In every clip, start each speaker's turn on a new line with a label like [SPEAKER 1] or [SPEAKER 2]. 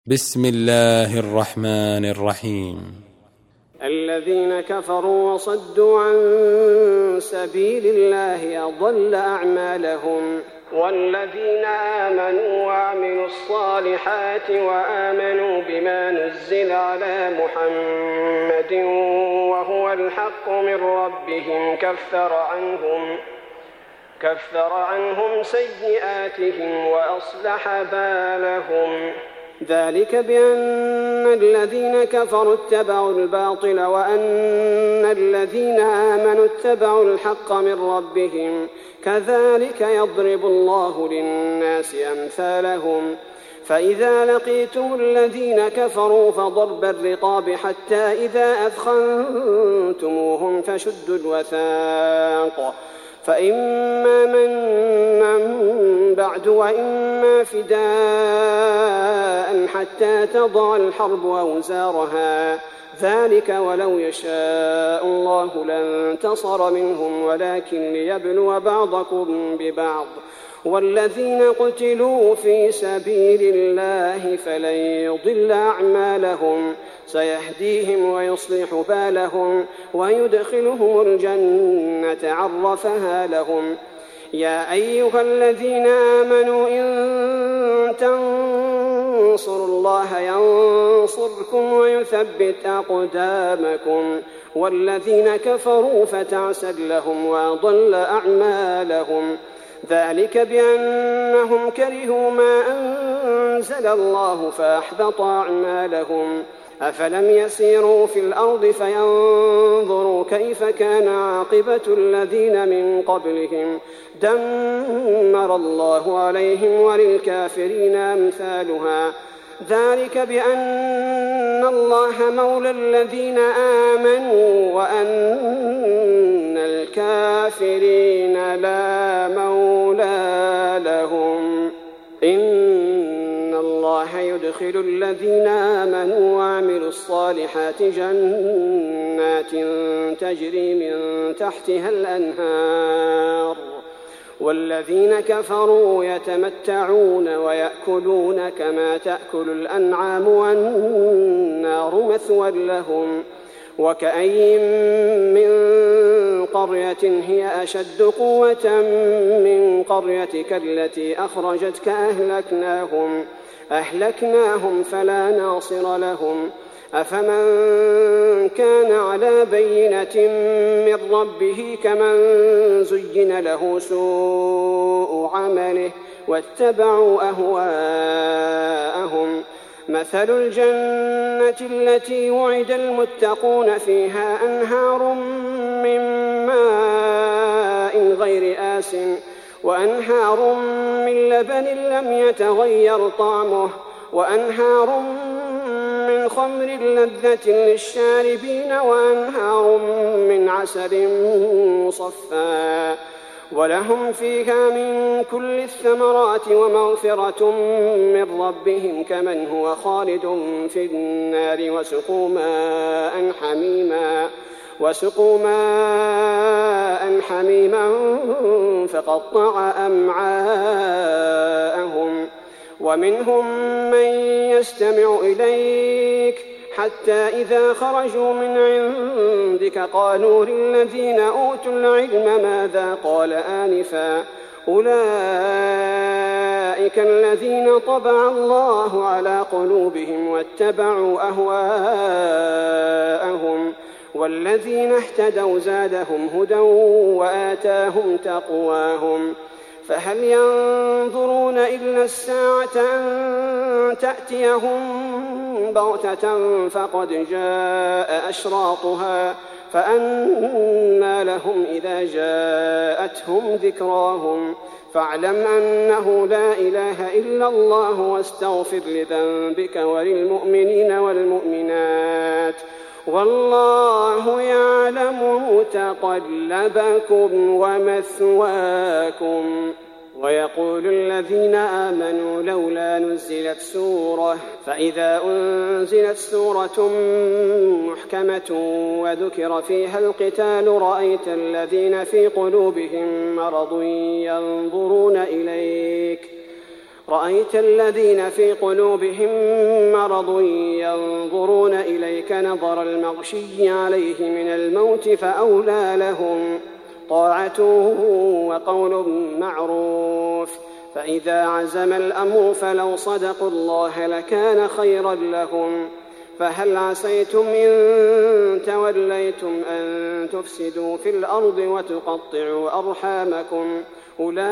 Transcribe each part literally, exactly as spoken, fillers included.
[SPEAKER 1] بسم الله الرحمن الرحيم.
[SPEAKER 2] الذين كفروا وصدوا عن سبيل الله أضل أعمالهم، والذين آمنوا وعملوا الصالحات وآمنوا بما نزل على محمد وهو الحق من ربهم كفر عنهم كفر عنهم سيئاتهم وأصلح بالهم. ذلك بأن الذين كفروا اتبعوا الباطل وأن الذين آمنوا اتبعوا الحق من ربهم، كذلك يضرب الله للناس أمثالهم. فإذا لقيتم الذين كفروا فضرب الرقاب حتى إذا أثخنتموهم فشدوا الوثاق، فإما منا بعد وإما فداء حتى تضع الحرب أوزارها، ذلك ولو يشاء الله لانتصر منهم ولكن ليبلو بعضكم ببعض. والذين قتلوا في سبيل الله فلن يضل أعمالهم، سيهديهم ويصلح بالهم ويدخلهم الجنة عرفها لهم. يا أيها الذين آمنوا إن تنصروا الله ينصركم ويثبت أقدامكم، والذين كفروا فتعسا لهم وأضل أعمالهم. ذلك بأنهم كرهوا ما أنزل الله فأحبط أعمالهم. أفلم يسيروا في الأرض فينظروا كيف كان عاقبة الذين من قبلهم، دمر الله عليهم وللكافرين أمثالها. ذلك بأن الله مولى الذين آمنوا وأن الكافرين لا مولى لهم. إن الله يدخل الذين آمنوا وعملوا الصالحات جنات تجري من تحتها الأنهار، والذين كفروا يتمتعون ويأكلون كما تأكل الأنعام والنار مثوى لهم. وكأين من قرية هي أشد قوة من قريتك التي أخرجتك أهلكناهم أهلكناهم فلا ناصر لهم. أفمن كان على بينة من ربه كمن زين له سوء عمله واتبعوا أهواءهم. مثل الجنة التي وعد المتقون فيها أنهار من ماء غير آسن وأنهار من لبن لم يتغير طعمه وأنهار من خمر لذة للشاربين وأنهار من عسل مصفى، ولهم فيها من كل الثمرات ومغفرة من ربهم كمن هو خالد في النار وسقوا ماء حميما وسقوا ماء حميما فقطع أمعاءهم. ومنهم من يستمع إليك حتى إذا خرجوا من عندك قالوا للذين أوتوا العلم ماذا قال آنفا، أولئك الذين طبع الله على قلوبهم واتبعوا أهواءهم، والذين اهتدوا زادهم هدى وآتاهم تقواهم. فهل ينظرون إلا الساعة أن تأتيهم بغتة فقد جاء أشراطها، فأنى لهم إذا جاءتهم ذكراهم. فاعلم أنه لا إله إلا الله واستغفر لذنبك وللمؤمنين والمؤمنات، والله يعلم متقلبكم ومثواكم. ويقول الذين آمنوا لولا نزلت سورة، فإذا أنزلت سورة محكمة وذكر فيها القتال رأيت الذين في قلوبهم مرض ينظرون إليك رأيت الذين في قلوبهم مرض ينظرون إليك نظر المغشي عليه من الموت فأولى لهم طاعة وقول معروف. فإذا عزم الأمر فلو صدقوا الله لكان خيرا لهم. فهل عسيتم إن توليتم أن تفسدوا في الأرض وتقطعوا أرحامكم؟ أولئك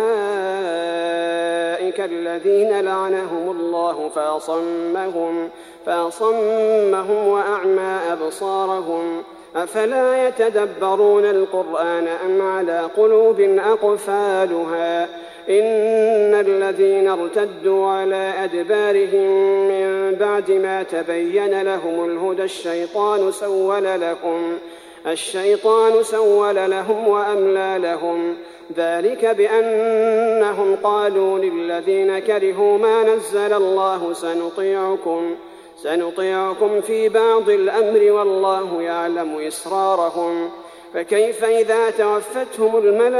[SPEAKER 2] الذين لعنهم الله فأصمهم, فأصمهم وأعمى أبصارهم. أفلا يتدبرون القرآن أم على قلوب أقفالها؟ إن الذين ارتدوا على أدبارهم من بعد ما تبين لهم الهدى الشيطان سول لهم, الشيطان سول لهم وأملى لهم. ذلك بأنهم قالوا للذين كرهوا ما نزل الله سنطيعكم, سنطيعكم في بعض الأمر والله يعلم إسرارهم. فكيف إذا توفتهم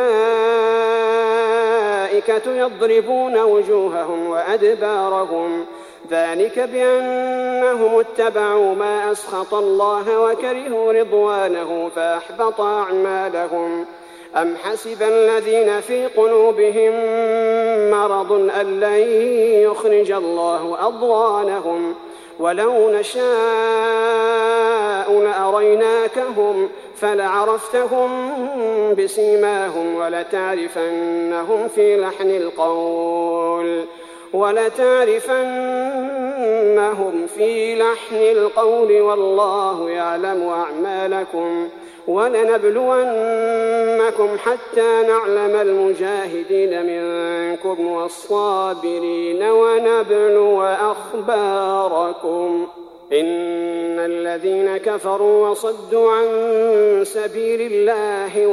[SPEAKER 2] الملائكة يضربون وجوههم وأدبارهم؟ ذلك بأنهم اتبعوا ما أسخط الله وكرهوا رضوانه فأحبط أعمالهم. أم حسب الذين في قلوبهم مرض أن لن يخرج الله أضغانهم؟ ولو نشاء لأريناكهم فلعرفتهم بسيماهم ولتعرفنهم في لحن القول ولتعرفنهم في لحن القول والله يعلم أعمالكم. ولنبلونكم حتى نعلم المجاهدين منكم والصابرين ونبلو أخباركم. إن الذين كفروا وصدوا عن سبيل الله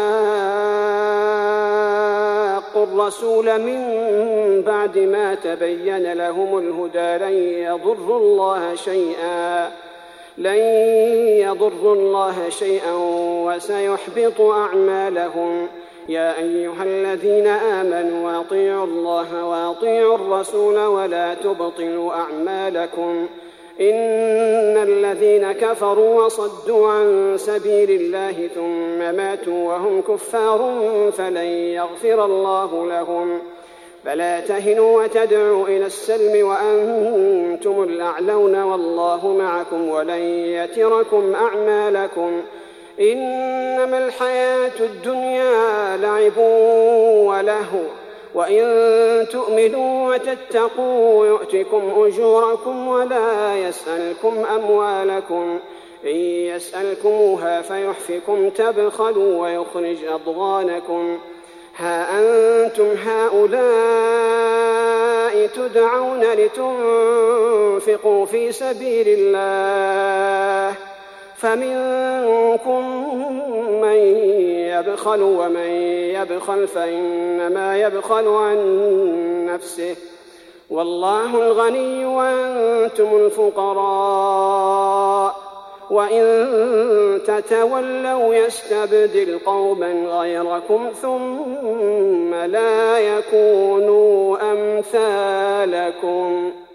[SPEAKER 2] وشاقوا الرسول من بعد ما تبين لهم الهدى لن يضروا الله شيئا لن يضروا الله شيئا وسيحبط أعمالهم. يا أيها الذين آمنوا أطيعوا الله وأطيعوا الرسول ولا تبطلوا أعمالكم. إن الذين كفروا وصدوا عن سبيل الله ثم ماتوا وهم كفار فلن يغفر الله لهم. فلا تهنوا وتدعوا إلى السلم وأنتم الأعلون والله معكم ولن يتركم أعمالكم. إنما الحياة الدنيا لعب ولهو وإن تؤمنوا وتتقوا يؤتكم أجوركم ولا يسألكم أموالكم. إن يسألكموها فيحفكم تبخلوا ويخرج أضغانكم. ها أنتم هؤلاء تدعون لتنفقوا في سبيل الله فمنكم من يبخل ومن يبخل فإنما يبخل عن نفسه والله الغني وأنتم الفقراء وإن تتولوا يستبدل قوما غيركم ثم لا يكونوا أمثالكم.